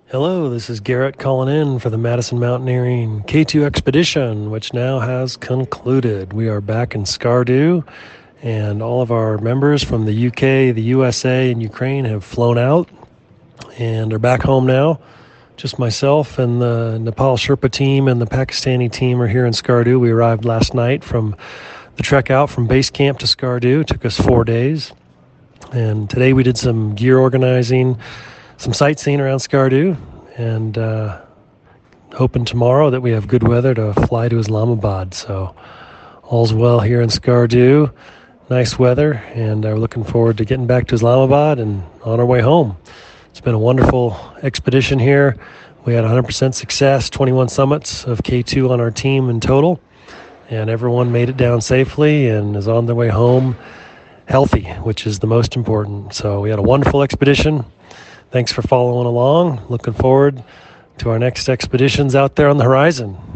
Hello, this is Garrett calling in for the Madison Mountaineering K2 expedition, which now has concluded. We are back in Skardu, and all of our members from the UK, the USA, and Ukraine have flown out and are back home now. Just myself and the Nepal Sherpa team and the Pakistani team are here in Skardu. We arrived last night from the trek out from base camp to Skardu. It took us 4 days. And today we did some gear organizing, some sightseeing around Skardu, and hoping tomorrow that we have good weather to fly to Islamabad. So all's well here in Skardu. Nice weather, and we're looking forward to getting back to Islamabad and on our way home. It's been a wonderful expedition here. We had 100% success, 21 summits of K2 on our team in total, and everyone made it down safely and is on their way home healthy, which is the most important. So we had a wonderful expedition. Thanks for following along. Looking forward to our next expeditions out there on the horizon.